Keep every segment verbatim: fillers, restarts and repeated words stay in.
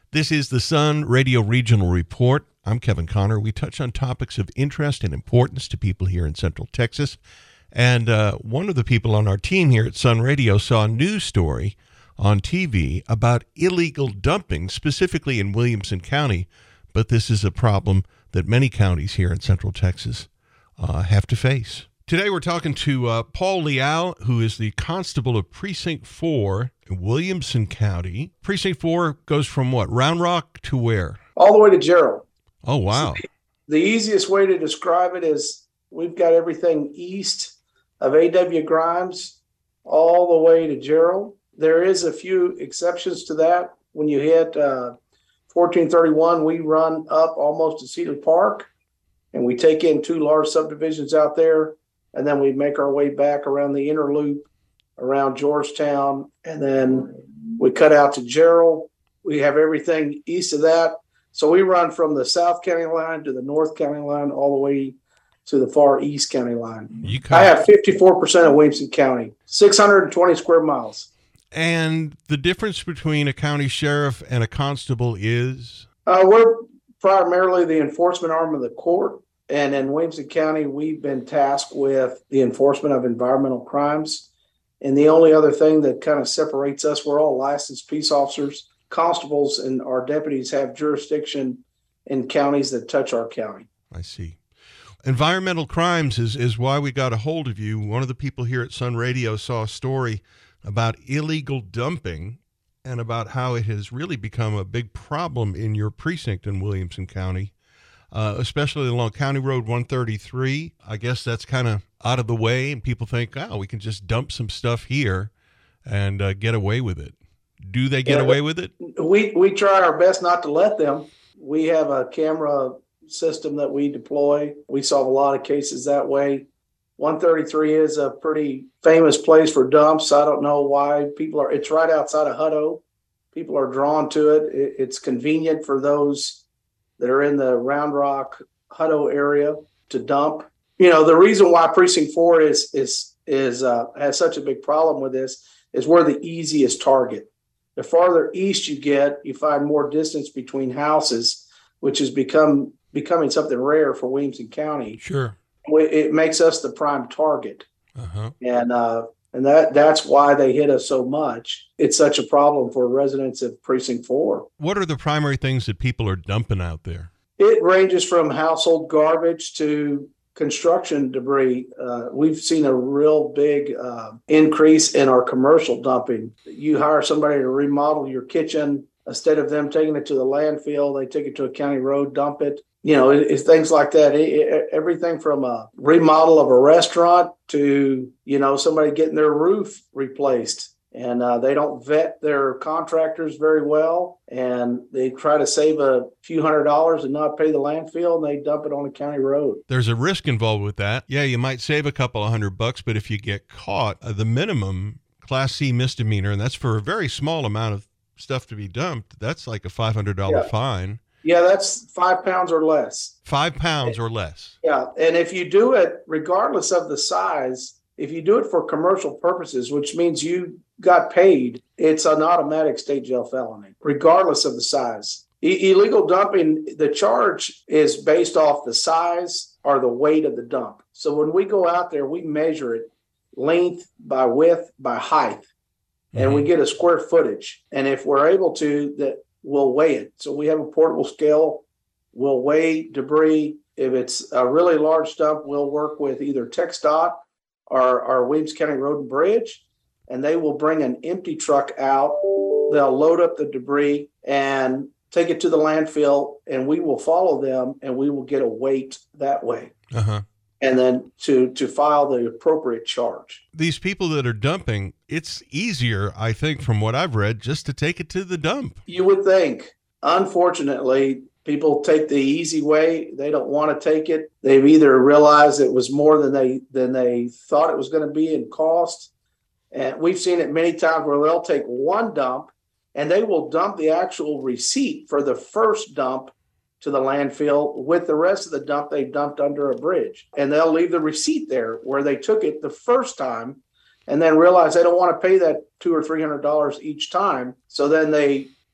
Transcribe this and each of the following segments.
This is the Sun Radio Regional Report. I'm Kevin Connor. We touch on topics of interest and importance to people here in Central Texas. And uh, one of the people on our team here at Sun Radio saw a news story on T V about illegal dumping, specifically in Williamson County. But this is a problem that many counties here in Central Texas uh, have to face. Today we're talking to uh, Paul Leal, who is the constable of Precinct four in Williamson County. Precinct four goes from what, Round Rock to where? All the way to Gerald. Oh, wow. So the easiest way to describe it is we've got everything east of A W Grimes all the way to Gerald. There is a few exceptions to that. When you hit uh, fourteen thirty-one, we run up almost to Cedar Park, and we take in two large subdivisions out there. And then we make our way back around the inner loop, around Georgetown, and then we cut out to Gerald. We have everything east of that. So we run from the South County line to the North County line, all the way to the far East County line. You I have fifty-four percent of Williamson County, six hundred twenty square miles. And the difference between a county sheriff and a constable is? Uh, we're primarily the enforcement arm of the court. And in Williamson County, we've been tasked with the enforcement of environmental crimes. And the only other thing that kind of separates us, we're all licensed peace officers. Constables and our deputies have jurisdiction in counties that touch our county. I see. Environmental crimes is, is why we got a hold of you. One of the people here at Sun Radio saw a story about illegal dumping and about how it has really become a big problem in your precinct in Williamson County. Uh, especially along County Road one thirty-three. I guess that's kind of out of the way, and people think, oh, we can just dump some stuff here and uh, get away with it. Do they get yeah, away with it? We we try our best not to let them. We have a camera system that we deploy. We solve a lot of cases that way. one thirty-three is a pretty famous place for dumps. I don't know why people are, it's right outside of Hutto. People are drawn to it. it it's convenient for those that are in the Round Rock, Hutto area to dump. You know, the reason why Precinct four is is is uh, has such a big problem with this is we're the easiest target. The farther east you get, you find more distance between houses, which has become becoming something rare for Williamson County. Sure, it makes us the prime target, uh-huh. and uh, and that that's why they hit us so much. It's such a problem for residents of Precinct four. What are the primary things that people are dumping out there? It ranges from household garbage to construction debris. Uh, we've seen a real big uh, increase in our commercial dumping. You hire somebody to remodel your kitchen. Instead of them taking it to the landfill, they take it to a county road, dump it. You know, it, it's things like that. It, it, everything from a remodel of a restaurant to, you know, somebody getting their roof replaced. And uh, they don't vet their contractors very well. And they try to save a few hundred dollars and not pay the landfill, and they dump it on a county road. There's a risk involved with that. Yeah, you might save a couple of hundred bucks, but if you get caught, uh, the minimum Class C misdemeanor, and that's for a very small amount of stuff to be dumped, that's like a five hundred dollars yeah. fine. Yeah, that's five pounds or less. Five pounds or less. Yeah, and if you do it, regardless of the size, if you do it for commercial purposes, which means you got paid, it's an automatic state jail felony, regardless of the size. I- illegal dumping, the charge is based off the size or the weight of the dump. So when we go out there, we measure it length by width by height, and mm-hmm. we get a square footage. And if we're able to, that we'll weigh it. So we have a portable scale. We'll weigh debris. If it's a really large dump, we'll work with either TxDOT or our Williamson County Road and Bridge, and they will bring an empty truck out. They'll load up the debris and take it to the landfill, and we will follow them, and we will get a weight that way. Uh-huh. And then to to file the appropriate charge. These people that are dumping, it's easier, I think, from what I've read, just to take it to the dump. You would think. Unfortunately, people take the easy way. They don't want to take it. They've either realized it was more than they than they thought it was going to be in cost. And we've seen it many times where they'll take one dump and they will dump the actual receipt for the first dump to the landfill with the rest of the dump they dumped under a bridge. And they'll leave the receipt there where they took it the first time and then realize they don't want to pay that two or three hundred dollars each time. So then they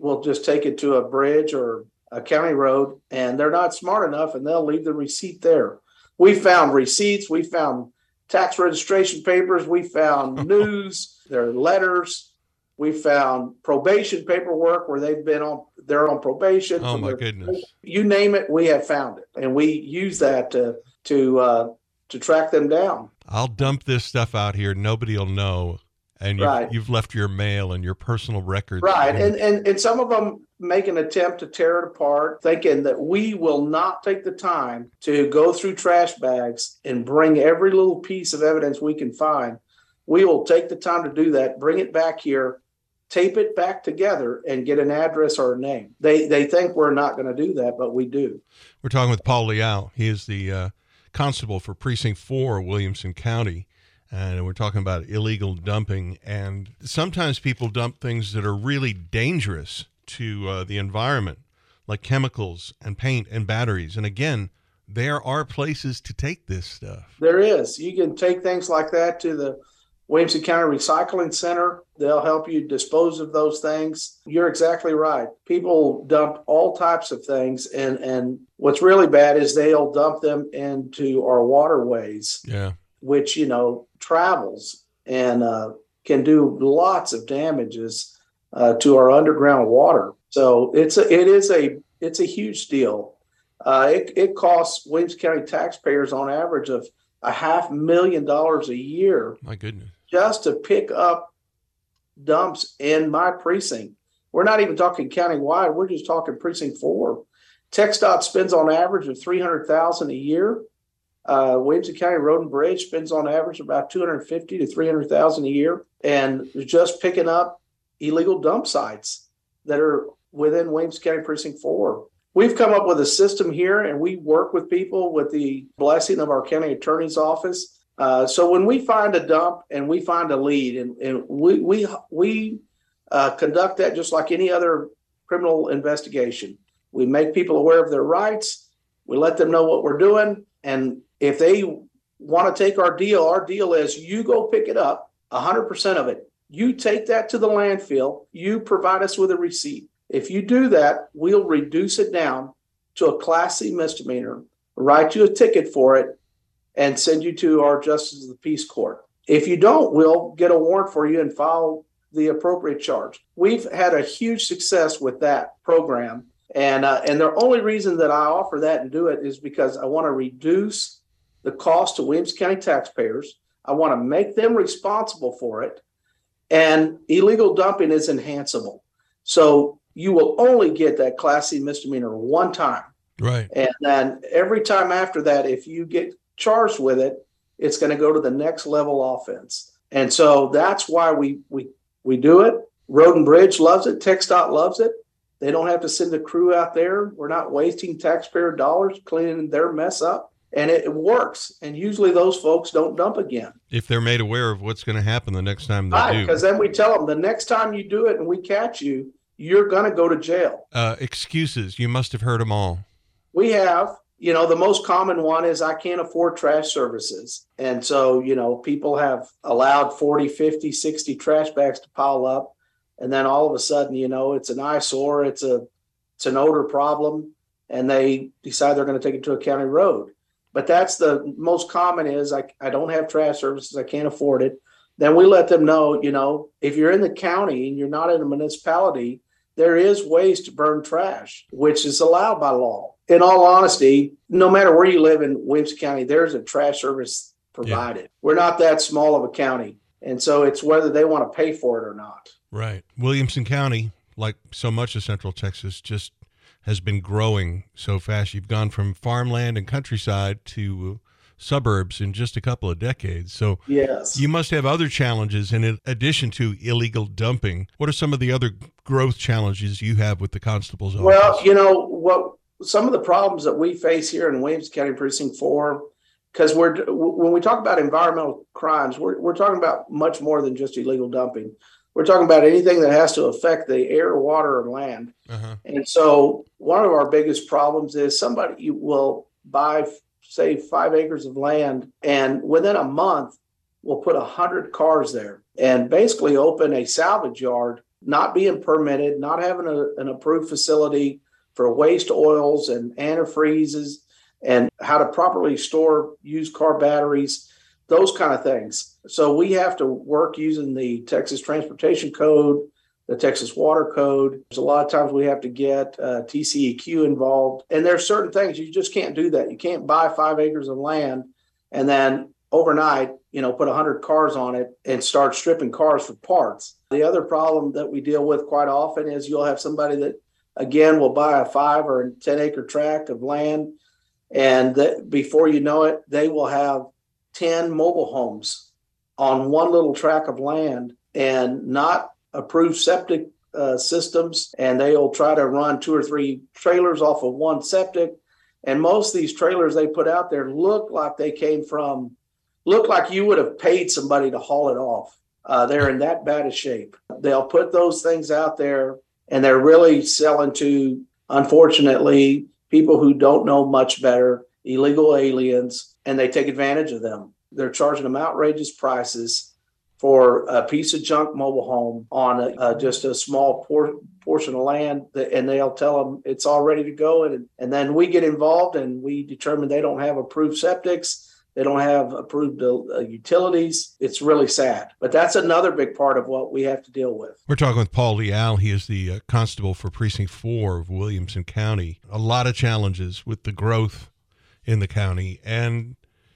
will just take it to a bridge or a county road, and they're not smart enough, and they'll leave the receipt there. We found receipts, we found tax registration papers, we found news, their letters, we found probation paperwork where they've been on, they're on probation. Oh my their, goodness! You name it, we have found it, and we use that to to uh, to track them down. I'll dump this stuff out here; nobody will know. And you've, right. you've left your mail and your personal records. Right. And, and and some of them make an attempt to tear it apart, thinking that we will not take the time to go through trash bags and bring every little piece of evidence we can find. We will take the time to do that, bring it back here, tape it back together, and get an address or a name. They they think we're not going to do that, but we do. We're talking with Paul Liao. He is the uh, constable for Precinct four, Williamson County. And we're talking about illegal dumping. And sometimes people dump things that are really dangerous to uh, the environment, like chemicals and paint and batteries. And again, there are places to take this stuff. There is. You can take things like that to the Williamson County Recycling Center. They'll help you dispose of those things. You're exactly right. People dump all types of things. And, and what's really bad is they'll dump them into our waterways. Yeah. Which, you know, travels and uh, can do lots of damages uh, to our underground water. So it's a, it is a it's a huge deal. Uh, it, it costs Williamson County taxpayers on average of a half million dollars a year. My goodness. Just to pick up dumps in my precinct. We're not even talking countywide. We're just talking precinct four. TxDOT spends on average of three hundred thousand dollars a year. Uh, Williamson County Road and Bridge spends on average about two hundred fifty to three hundred thousand a year, and just picking up illegal dump sites that are within Williamson County Precinct four. We've come up with a system here, and we work with people with the blessing of our county attorney's office. Uh, so when we find a dump and we find a lead, and, and we we we uh, conduct that just like any other criminal investigation. We make people aware of their rights. We let them know what we're doing, and if they want to take our deal, our deal is you go pick it up, one hundred percent of it. You take that to the landfill. You provide us with a receipt. If you do that, we'll reduce it down to a Class C misdemeanor, write you a ticket for it, and send you to our Justice of the Peace Court. If you don't, we'll get a warrant for you and file the appropriate charge. We've had a huge success with that program. And, uh, and the only reason that I offer that and do it is because I want to reduce the cost to Williamson County taxpayers. I want to make them responsible for it. And illegal dumping is enhanceable. So you will only get that Class C misdemeanor one time. Right. And then every time after that, if you get charged with it, it's going to go to the next level offense. And so that's why we we we do it. Road and Bridge loves it. TxDOT loves it. They don't have to send a crew out there. We're not wasting taxpayer dollars cleaning their mess up. And it, it works. And usually those folks don't dump again. If they're made aware of what's going to happen the next time they right, do. Because then we tell them the next time you do it and we catch you, you're going to go to jail. Uh, excuses. You must have heard them all. We have. You know, the most common one is I can't afford trash services. And so, you know, people have allowed forty, fifty, sixty trash bags to pile up. And then all of a sudden, you know, it's an eyesore, it's a it's an odor problem, and they decide they're going to take it to a county road. But that's the most common is I, I don't have trash services, I can't afford it. Then we let them know, you know, if you're in the county and you're not in a municipality, there is ways to burn trash, which is allowed by law. In all honesty, no matter where you live in Williamson County, there's a trash service provided. Yeah. We're not that small of a county. And so it's whether they want to pay for it or not. Right. Williamson County, like so much of Central Texas, just has been growing so fast. You've gone from farmland and countryside to suburbs in just a couple of decades. So yes, you must have other challenges in addition to illegal dumping. What are some of the other growth challenges you have with the constable's office? Well, you know, what some of the problems that we face here in Williamson County Precinct four, because we're when we talk about environmental crimes, we're we're talking about much more than just illegal dumping. We're talking about anything that has to affect the air, water, and land. Uh-huh. And so one of our biggest problems is somebody will buy, say, five acres of land, and within a month will put one hundred cars there and basically open a salvage yard not being permitted, not having a, an approved facility for waste oils and antifreezes and how to properly store used car batteries, those kind of things. So we have to work using the Texas Transportation Code, the Texas Water Code. There's a lot of times we have to get uh, T C E Q involved. And there's certain things you just can't do that. You can't buy five acres of land and then overnight, you know, put one hundred cars on it and start stripping cars for parts. The other problem that we deal with quite often is you'll have somebody that, again, will buy a five or ten acre tract of land. And that before you know it, they will have ten mobile homes on one little tract of land and not approved septic uh, systems. And they'll try to run two or three trailers off of one septic. And most of these trailers they put out there look like they came from, look like you would have paid somebody to haul it off. Uh, they're in that bad a shape. They'll put those things out there and they're really selling to, unfortunately, people who don't know much better, illegal aliens, and they take advantage of them. They're charging them outrageous prices for a piece of junk mobile home on a, uh, just a small por- portion of land, that, and they'll tell them it's all ready to go. And, and then we get involved and we determine they don't have approved septics. They don't have approved uh, utilities. It's really sad. But that's another big part of what we have to deal with. We're talking with Paul Leal. He is the uh, constable for Precinct four of Williamson County. A lot of challenges with the growth in the county. And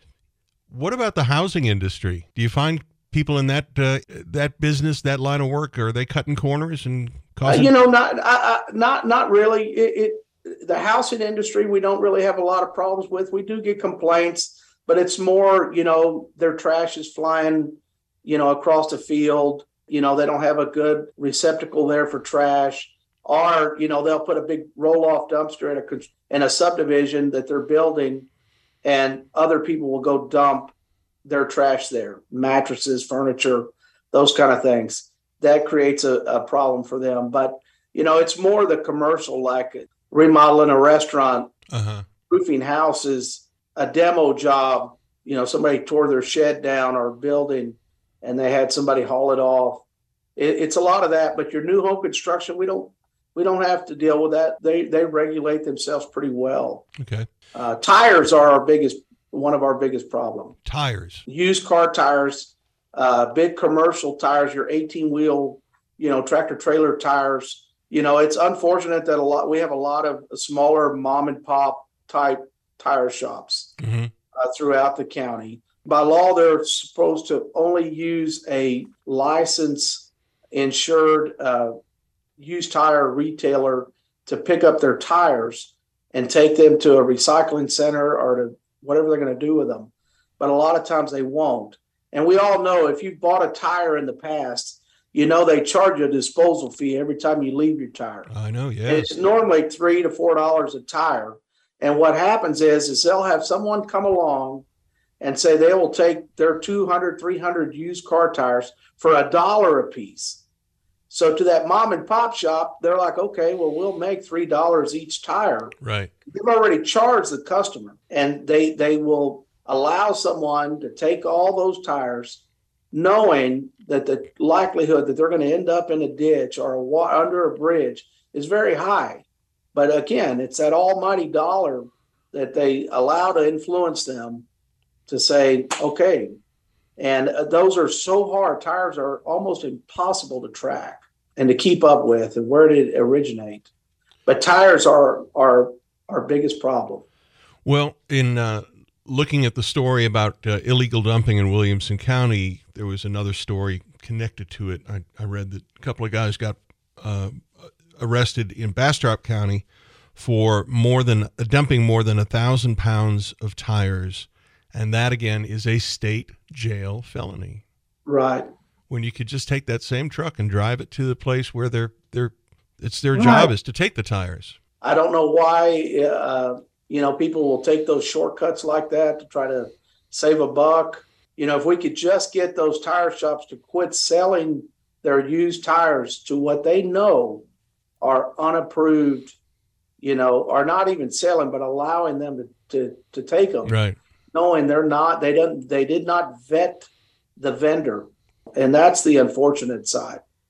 what about the housing industry? Do you find people in that uh, that business, that line of work, are they cutting corners and causing? Uh, you know, not uh, not not really. It, it the housing industry we don't really have a lot of problems with. We do get complaints, but it's more, you know, their trash is flying, you know, across the field. You know, they don't have a good receptacle there for trash, or you know, they'll put a big roll-off dumpster in a in a subdivision that they're building, and other people will go dump their trash there, mattresses, furniture, those kind of things. That creates a, a problem for them. But, you know, it's more the commercial, like remodeling a restaurant, uh-huh. roofing houses, a demo job. You know, somebody tore their shed down or building and they had somebody haul it off. It, it's a lot of that, but your new home construction, we don't, we don't have to deal with that. They, they regulate themselves pretty well. Okay. Uh, tires are our biggest one of our biggest problems. Tires. Used car tires, uh, big commercial tires, your eighteen wheel, you know, tractor trailer tires. You know, it's unfortunate that a lot, we have a lot of smaller mom and pop type tire shops mm-hmm. uh, throughout the county. By law, they're supposed to only use a licensed, insured uh, used tire retailer to pick up their tires and take them to a recycling center or to whatever they're going to do with them. But a lot of times they won't. And we all know if you've bought a tire in the past, you know they charge you a disposal fee every time you leave your tire. I know, yeah. It's normally three to four dollars a tire. And what happens is, is they'll have someone come along and say they will take their two hundred, three hundred used car tires for a dollar a piece. So to that mom and pop shop, they're like, okay, well, we'll make three dollars each tire. Right. They've already charged the customer, and they they will allow someone to take all those tires, knowing that the likelihood that they're going to end up in a ditch or a wa- under a bridge is very high. But again, it's that almighty dollar that they allow to influence them to say, okay. And uh, those are so hard. Tires are almost impossible to track and to keep up with, and where did it originate? But tires are are our biggest problem. Well, in uh, looking at the story about uh, illegal dumping in Williamson County, there was another story connected to it. I, I read that a couple of guys got uh, arrested in Bastrop County for more than uh, dumping more than a thousand pounds of tires. And that, again, is a state jail felony. Right. When you could just take that same truck and drive it to the place where they're, they're it's their right. job is to take the tires. I don't know why, uh, you know, people will take those shortcuts like that to try to save a buck. You know, if we could just get those tire shops to quit selling their used tires to what they know are unapproved, you know, are not even selling, but allowing them to, to, to take them. Right. Knowing they're not, they don't, they did not vet the vendor. And that's the unfortunate side.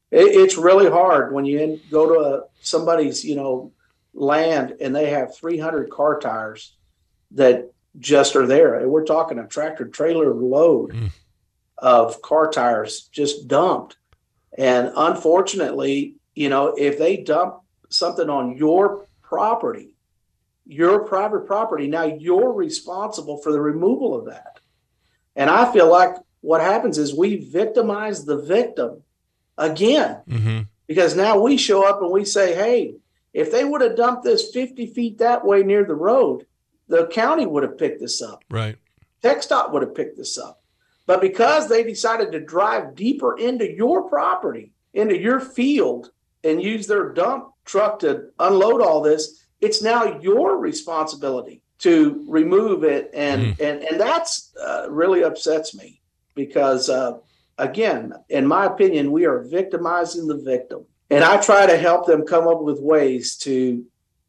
It, it's really hard when you in, go to a, somebody's, you know, land and they have three hundred car tires that just are there. And we're talking a tractor trailer load mm. of car tires just dumped. And unfortunately, you know, if they dump something on your property, your private property, now you're responsible for the removal of that. And I feel like what happens is we victimize the victim again, mm-hmm. because now we show up and we say, hey, if they would have dumped this fifty feet that way near the road, the county would have picked this up. Right. TxDOT would have picked this up. But because they decided to drive deeper into your property, into your field, and use their dump truck to unload all this, it's now your responsibility to remove it. And mm. and, and that's uh, really upsets me because, uh, again, in my opinion, we are victimizing the victim. And I try to help them come up with ways to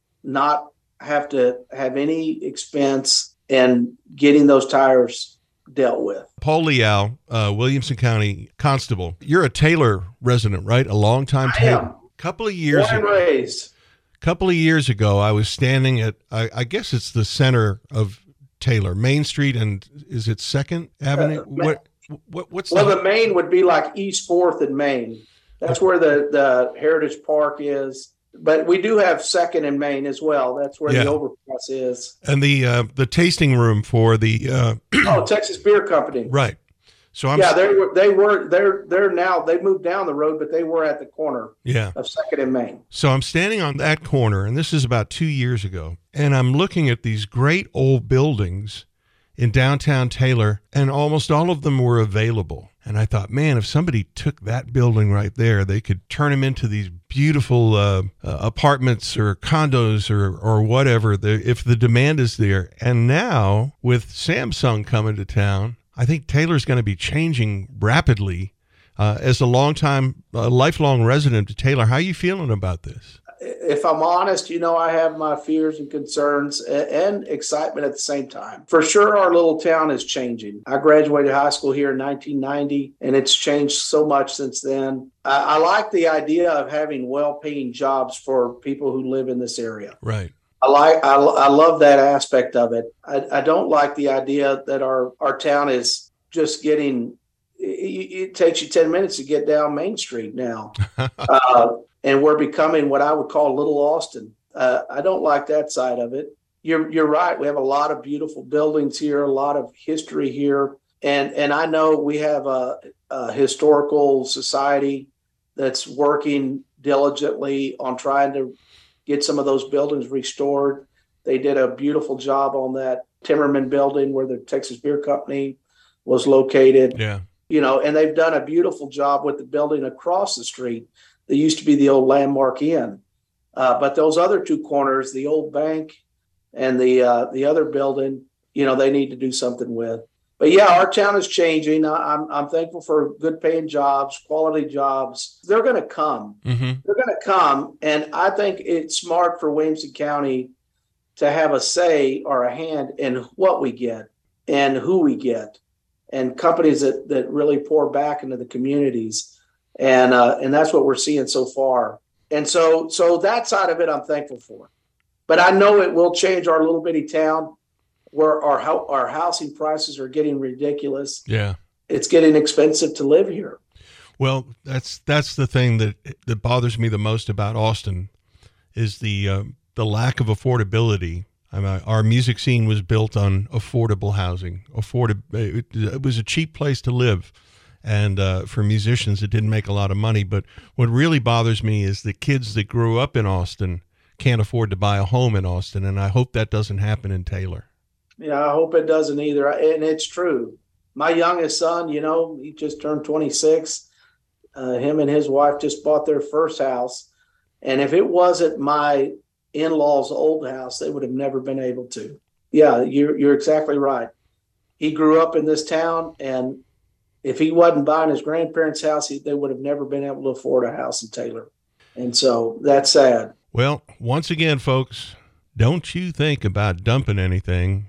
not have to have any expense in getting those tires dealt with. Paul Leal, uh, Williamson County Constable. You're a Taylor resident, right? A long time Taylor. Couple of years Born and raised. Couple of years ago, I was standing at, I, I guess it's the center of Taylor, Main Street, and is it Second Avenue? Uh, what, what, what's well, the, the Main would be like East Fourth and Main. That's where the, the Heritage Park is. But we do have Second and Main as well. That's where yeah. the overpass is. And the uh, the tasting room for the uh, oh Texas Beer Company. Right. So I'm yeah, they were they were they're they're now they moved down the road, but they were at the corner yeah. of Second and Main. So I'm standing on that corner, and this is about two years ago, and I'm looking at these great old buildings in downtown Taylor, and almost all of them were available. And I thought, man, if somebody took that building right there, they could turn them into these beautiful uh, uh, apartments or condos or or whatever, the, if the demand is there. And now, with Samsung coming to town, I think Taylor's going to be changing rapidly. Uh, as a longtime, uh, lifelong resident of Taylor, how are you feeling about this? If I'm honest, you know, I have my fears and concerns and, and excitement at the same time. For sure, our little town is changing. I graduated high school here in nineteen ninety, and it's changed so much since then. I, I like the idea of having well-paying jobs for people who live in this area. Right. I like. I, I love that aspect of it. I, I don't like the idea that our, our town is just getting. It, it takes you ten minutes to get down Main Street now. uh, And we're becoming what I would call Little Austin. Uh, I don't like that side of it. You're you're right. We have a lot of beautiful buildings here, a lot of history here, and and I know we have a, a historical society that's working diligently on trying to get some of those buildings restored. They did a beautiful job on that Timmerman building where the Texas Beer Company was located. Yeah, you know, and they've done a beautiful job with the building across the street. They used to be the old Landmark Inn. Uh, but those other two corners, the old bank and the uh, the other building, you know, they need to do something with. But yeah, our town is changing. I'm I'm thankful for good paying jobs, quality jobs. They're going to come. Mm-hmm. They're going to come. And I think it's smart for Williamson County to have a say or a hand in what we get and who we get, and companies that, that really pour back into the communities. And uh, and that's what we're seeing so far. And so so that side of it, I'm thankful for. But I know it will change our little bitty town where our our housing prices are getting ridiculous. Yeah, it's getting expensive to live here. Well, that's that's the thing that that bothers me the most about Austin is the uh, the lack of affordability. I mean, our music scene was built on affordable housing. Affordable, it, it was a cheap place to live. And uh, for musicians, it didn't make a lot of money. But what really bothers me is the kids that grew up in Austin can't afford to buy a home in Austin. And I hope that doesn't happen in Taylor. Yeah, I hope it doesn't either. And it's true. My youngest son, you know, he just turned twenty-six. Uh, him and his wife just bought their first house. And if it wasn't my in-laws' old house, they would have never been able to. Yeah, you're, you're exactly right. He grew up in this town, and if he wasn't buying his grandparents' house, he, they would have never been able to afford a house in Taylor. And so that's sad. Well, once again, folks, don't you think about dumping anything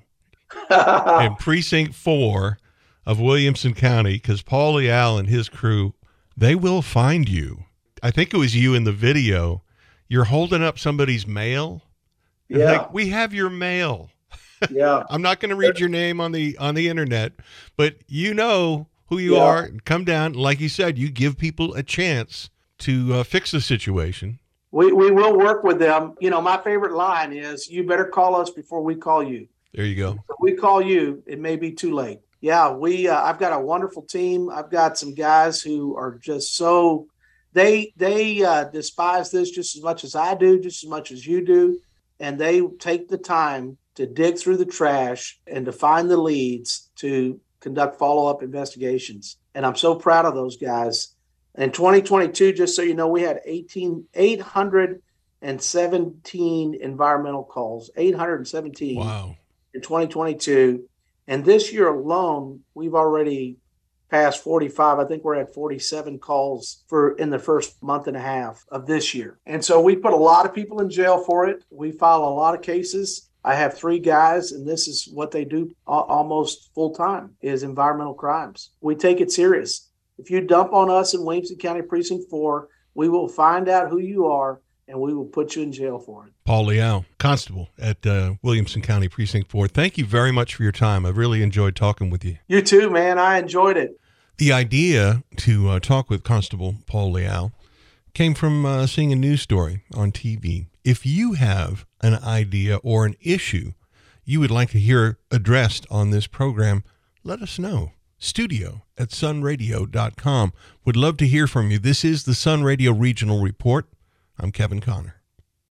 in Precinct four of Williamson County, because Paul Leal and his crew, they will find you. I think it was you in the video. You're holding up somebody's mail. Yeah. Like, we have your mail. Yeah. I'm not going to read your name on the on the internet, but you know who you Yeah. are. Come down. Like you said, you give people a chance to uh, fix the situation. We we will work with them. You know, my favorite line is, you better call us before we call you. There you go. If we call you, it may be too late. Yeah, we. Uh, I've got a wonderful team. I've got some guys who are just so they they uh, despise this just as much as I do, just as much as you do, and they take the time to dig through the trash and to find the leads to conduct follow-up investigations. And I'm so proud of those guys. In twenty twenty-two, just so you know, we had eighteen, eight hundred seventeen environmental calls, eight hundred seventeen Wow. in twenty twenty-two. And this year alone, we've already passed forty-five. I think we're at forty-seven calls for in the first month and a half of this year. And so we put a lot of people in jail for it. We file a lot of cases. I have three guys, and this is what they do almost full time, is environmental crimes. We take it serious. If you dump on us in Williamson County Precinct four, we will find out who you are, and we will put you in jail for it. Paul Leal, Constable at uh, Williamson County Precinct four. Thank you very much for your time. I've really enjoyed talking with you. You too, man. I enjoyed it. The idea to uh, talk with Constable Paul Leal came from uh, seeing a news story on T V. If you have an idea or an issue you would like to hear addressed on this program, let us know. Studio at sun radio dot com. Would love to hear from you. This is the Sun Radio Regional Report. I'm Kevin Connor.